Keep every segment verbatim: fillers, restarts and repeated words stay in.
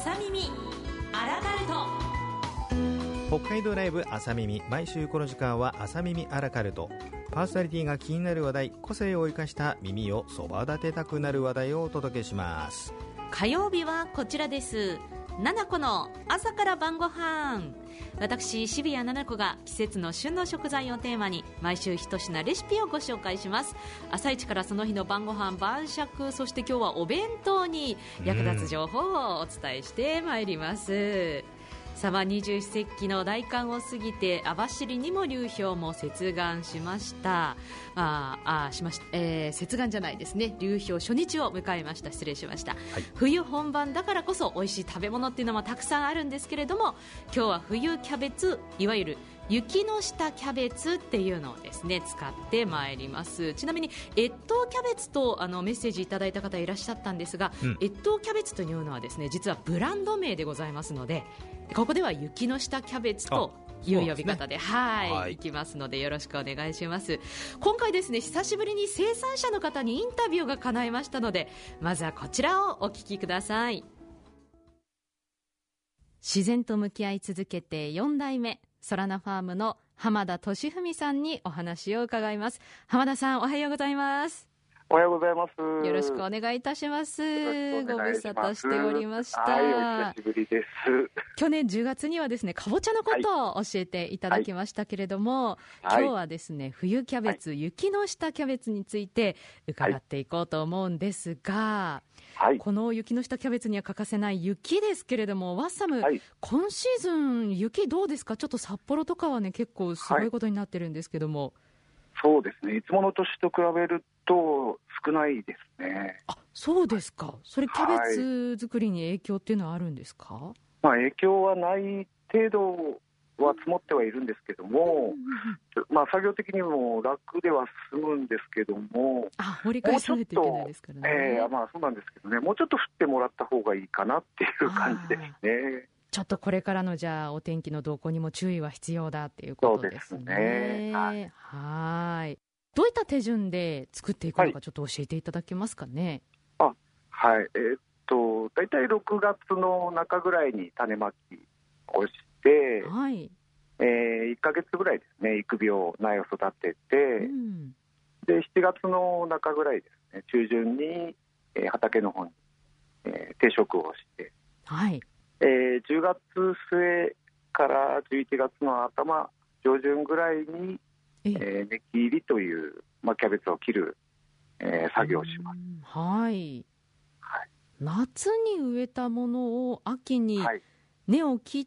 朝耳アラカルト。 北海道ライブ朝耳、毎週この時間は朝耳アラカルト。パーソナリティが気になる話題、個性を生かした耳をそば立てたくなる話題をお届けします。 火曜日はこちらです。ななこの朝から晩ご飯。私渋谷ななこが季節の旬の食材をテーマに毎週一品レシピをご紹介します。朝一からその日の晩ご飯、晩酌、そして今日はお弁当に役立つ情報をお伝えしてまいります。様二十四節気の大寒を過ぎて網走にも流氷も接岸しました。ああしました、えー、接岸じゃないですね、流氷初日を迎えました。失礼しました、はい、冬本番だからこそ美味しい食べ物っていうのもたくさんあるんですけれども、今日は冬キャベツ、いわゆる雪の下キャベツっていうのをですね使ってまいります。ちなみに越冬キャベツとあのメッセージいただいた方いらっしゃったんですが、うん、越冬キャベツというのはですね実はブランド名でございますので、ここでは雪の下キャベツという呼び方で、はい、はい、いきますのでよろしくお願いします。今回ですね久しぶりに生産者の方にインタビューが叶いましたので、まずはこちらをお聞きください。自然と向き合い続けてよん代目ソラナファームの浜田俊文さんにお話を伺います。浜田さん、おはようございます。 おはようございます。 よろしくお願いいたします。ご無沙汰しておりました。 はい、お久しぶりです。 去年じゅうがつにはですねかぼちゃのことを教えていただきましたけれども、はい、今日はですね冬キャベツ、はい、雪の下キャベツについて伺っていこうと思うんですが、はい、この雪の下キャベツには欠かせない雪ですけれども、ワッサム、はい、今シーズン雪どうですか？ちょっと札幌とかはね結構すごいことになってるんですけども。はい、 そうですね、いつもの年と比べると少ないですね。 あ、そうですか。それキャベツ作りに影響っていうのはあるんですか？はい、 まあ、影響はない程度は積もってはいるんですけども、うんうんうん、まあ、作業的にも楽では済むんですけども、 あ、掘り返さないといけないですからね。 えー、まあそうなんですけどね、もうちょっと降ってもらった方がいいかなっていう感じですね。 ちょっとこれからのじゃあお天気の動向にも注意は必要だっていうことですね。 そうですね。はい。 はい。どういった手順で作っていくのかちょっと教えていただけますかね。 はい、あ、はい。えー、っとだいたいろくがつの中ぐらいに種まきをして、はい、えー、いっかげつぐらいですね育苗苗を育てて、うん、でしちがつの中ぐらいですね中旬に、えー、畑の方に、えー、定植をして、はい、えー、じゅうがつ末からじゅういちがつの頭上旬ぐらいに、えー、根切りという、まあ、キャベツを切る、えー、作業をします。 はい、はい、夏に植えたものを秋に根を切って、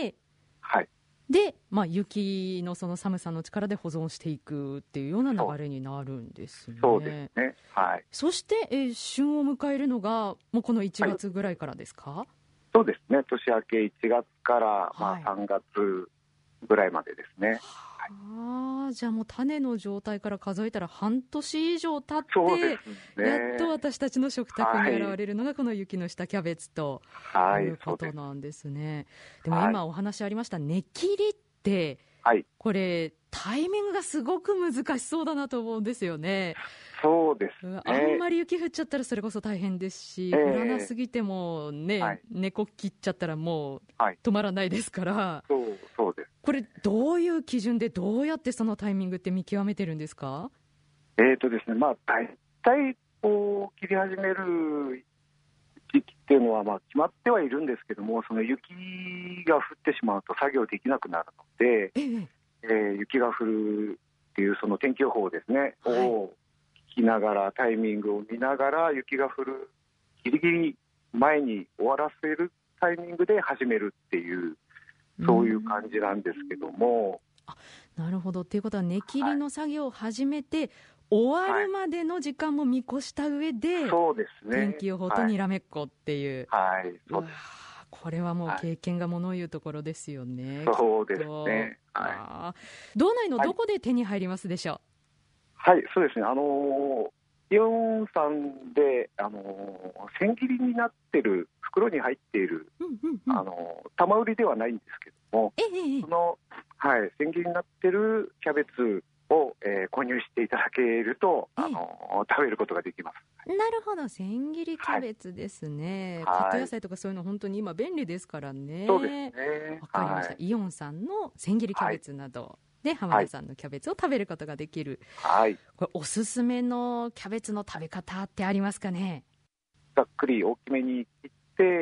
はい、で、まあ、雪のその寒さの力で保存していくっていうような流れになるんですね。 そうですね、はい、 そして、えー、旬を迎えるのがもうこのいちがつぐらいからですか？はい、 そうですね、年明けいちがつから、まあ、さんがつぐらいまでですね。はい、 あ、じゃあもう種の状態から数えたら半年以上経って、ね、やっと私たちの食卓に現れるのがこの雪の下キャベツということなんですね。でも今お話ありました根切りって、はい、これタイミングがすごく難しそうだなと思うんですよね。 そうですね、 あんまり雪降っちゃったらそれこそ大変ですし、えー、降らなすぎてもね、はい、根こ切っちゃったらもう止まらないですから、はい、 そうそうです。 これどういう基準でどうやってそのタイミングって見極めてるんですか？ えーとですね、まあ、大体こう切り始める時期っていうのはまあ決まってはいるんですけども、その雪が降ってしまうと作業できなくなるので、えーえー、雪が降るっていうその天気予報ですね、はい、を聞きながらタイミングを見ながら雪が降るギリギリ前に終わらせるタイミングで始めるっていうそういう感じなんですけども。 あ、なるほど。ということは根切りの作業を始めて、はい、終わるまでの時間も見越した上で、はい、そうですね、天気予報とにらめっこっていう、 はい、はい、そうです。 これはもう経験がものを言うところですよね。 はい、そうですね、 はい、道内のどこで手に入りますでしょう？ はい、はい、そうですね、あのーイオンさんで、あのー、千切りになってる袋に入っている、うんうんうん、あのー、玉売りではないんですけども、ええ、その、はい、千切りになってるキャベツを、えー、購入していただけると、あのー、食べることができます。 なるほど、千切りキャベツですね、はい、カット野菜とかそういうの本当に今便利ですからね。 そうですね、 わかりました、はい、イオンさんの千切りキャベツなど、はいで浜田さんのキャベツを食べることができる、 はい、 これおすすめのキャベツの食べ方ってありますかね。 ざっくり大きめに切って、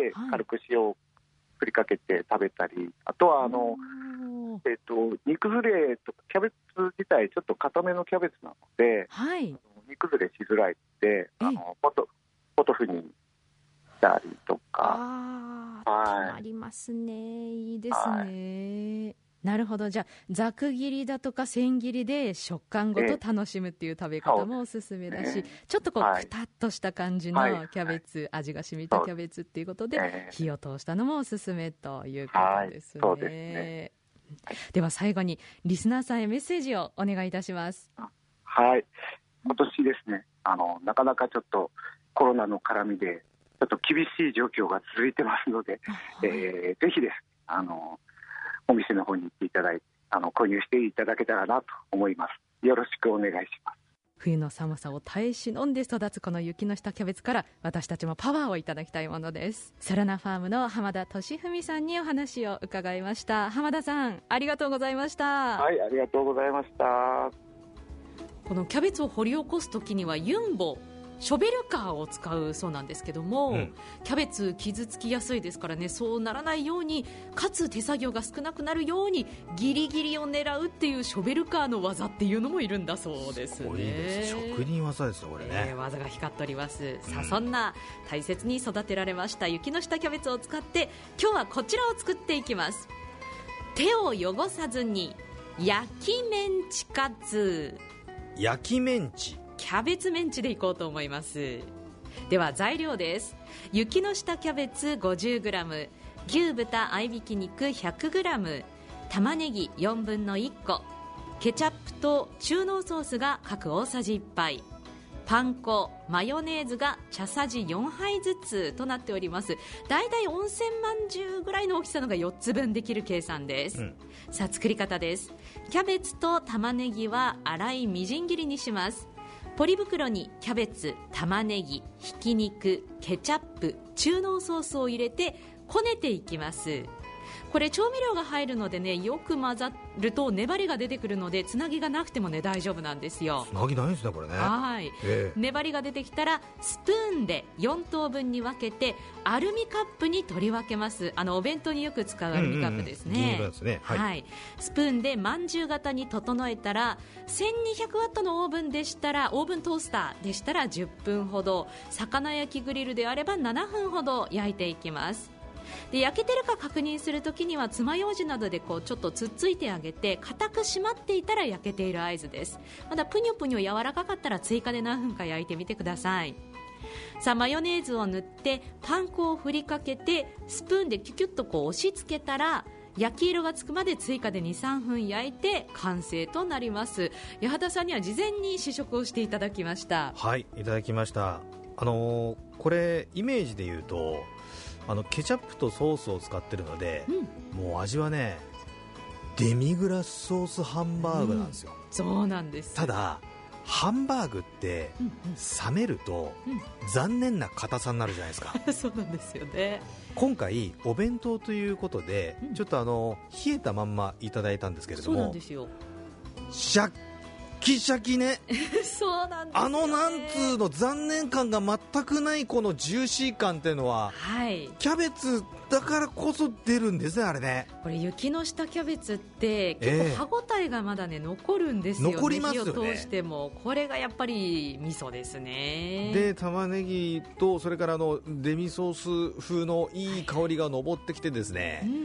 はい、軽く塩を振りかけて食べたり、あとはあの、えー、と煮崩れとかキャベツ自体ちょっと固めのキャベツなので、 はい、 煮崩れしづらいってあのポトポトフにしたりとか、 あ、はい、ありますね。いいですね、はい、なるほど。じゃあざく切りだとか千切りで食感ごと楽しむっていう食べ方もおすすめだし、えー、ちょっとこう、はい、くたっとした感じのキャベツ、はい、味が染みたキャベツっていうことで、はい、火を通したのもおすすめということですね、はい、そうですね。では最後にリスナーさんへメッセージをお願いいたします。 はい、今年ですね、あのなかなかちょっとコロナの絡みでちょっと厳しい状況が続いてますので、はい、えー、ぜひですね、あのお店の方に行っていただいて、あの購入していただけたらなと思います。よろしくお願いします。 冬の寒さを耐え忍んで育つこの雪の下キャベツから私たちもパワーをいただきたいものです。サラナファームの浜田俊文さんにお話を伺いました。浜田さん、ありがとうございました。 はい、ありがとうございました。 このキャベツを掘り起こすときにはユンボショベルカーを使うそうなんですけども、うん、キャベツ傷つきやすいですからね、そうならないようにかつ手作業が少なくなるようにギリギリを狙うっていうショベルカーの技っていうのもいるんだそうですね。 すごいです。職人技ですよこれね、 えー、技が光っております、うん、さあそんな大切に育てられました雪の下キャベツを使って今日はこちらを作っていきます。手を汚さずに焼きメンチカツ。 焼きメンチ、 キャベツメンチでいこうと思います。では材料です。雪の下キャベツ ごじゅうグラム、 牛豚合いびき肉 ひゃくグラム、 玉ねぎよんぶんのいっこ、ケチャップと中濃ソースが各大さじいっぱい、パン粉、マヨネーズが茶さじよんはいずつとなっております。だいたい温泉まんじゅうぐらいの大きさのがよっつぶんできる計算です、うん、さあ作り方です。キャベツと玉ねぎは粗いみじん切りにします。ポリ袋にキャベツ、玉ねぎ、ひき肉、ケチャップ、中濃ソースを入れてこねていきます。これ調味料が入るのでね、よく混ざると粘りが出てくるのでつなぎがなくてもね大丈夫なんですよ。 つなぎないんですねこれね。 はい、えー、粘りが出てきたらスプーンでよんとうぶんに分けてアルミカップに取り分けます。あのお弁当によく使うアルミカップですね。スプーンでまんじゅう型に整えたらせんにひゃくワットのオーブンでしたら、オーブントースターでしたらじゅっぷんほど、魚焼きグリルであればななふんほど焼いていきます。で焼けてるか確認するときには爪楊枝などでこうちょっとつっついてあげて固く締まっていたら焼けている合図です。まだぷにょぷにょ柔らかかったら追加で何分か焼いてみてください。さあマヨネーズを塗ってパン粉を振りかけてスプーンでキュキュッとこう押し付けたら焼き色がつくまで追加で にさんふん焼いて完成となります。八幡さんには事前に試食をしていただきました。 はい、いただきました。あのー、これイメージで言うとあのケチャップとソースを使ってるので、うん、もう味はねデミグラスソースハンバーグなんですよ、うん、 そうなんです。 ただハンバーグって冷めると残念な硬さになるじゃないですか、 うん、そうなんですよね。 今回お弁当ということで、うん、ちょっとあの冷えたまんまいただいたんですけれども、 そうなんですよ。 シャッキシャキねそうなんですよね。 あのなんつうの残念感が全くないこのジューシー感っていうのは、 はい、 キャベツだからこそ出るんですねあれね。 これ雪の下キャベツって結構歯ごたえがまだね、えー、残るんですよ。 残りますよね。 火を通してもこれがやっぱり味噌ですね。 で玉ねぎとそれからあのデミソース風のいい香りが上ってきてですね、はい、うん、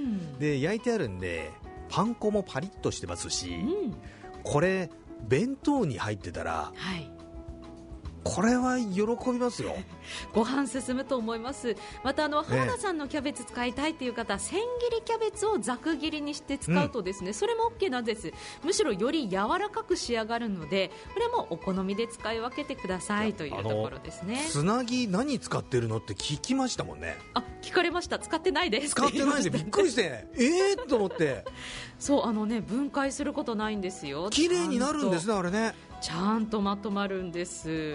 で焼いてあるんでパン粉もパリッとしてますし、うん、これ弁当に入ってたら、はい、 これは喜びますよ。 ご飯進むと思います。またあの浜田さんのキャベツ使いたいという方、ね、千切りキャベツをざく切りにして使うとですね、うん、それも OK なんです。むしろより柔らかく仕上がるので、これもお好みで使い分けてくださいというところですね。 つなぎ何使ってるのって聞きましたもんね。 あ、聞かれました。使ってないです。 使ってないでびっくりしてえーと思ってそうあのね、分解することないんですよ。 綺麗になるんですね、あれね。 ちゃんとまとまるんです。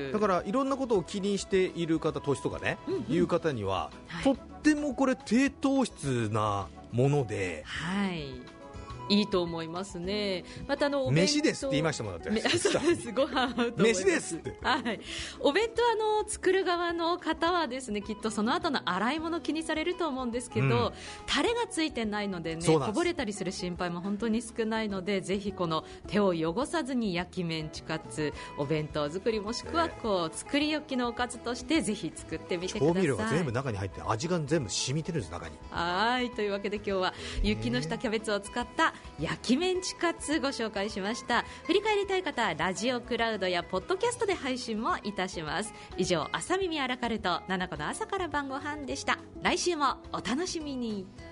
だからいろんなことを気にしている方、投資とかね、うんうん、いう方には、はい、とってもこれ低糖質なもので、 はい、いいと思いますね。またあのお弁当飯ですって言いましたもん。だってそうです、ご飯合うと思います。 飯ですって、 はい、お弁当あの作る側の方はですね、きっとその後の洗い物気にされると思うんですけど、うん、タレがついてないのでね、こぼれたりする心配も本当に少ないので、ぜひこの手を汚さずに焼きメンチカツ、お弁当作りもしくはこう作り置きのおかずとしてぜひ作ってみてください。 調味料が全部中に入って味が全部染みてるんです、中に。 はい、というわけで今日は雪の下キャベツを使った焼きメンチカツご紹介しました。振り返りたい方はラジオクラウドやポッドキャストで配信もいたします。以上、朝耳アラカルト、ななこの朝から晩ご飯でした。来週もお楽しみに。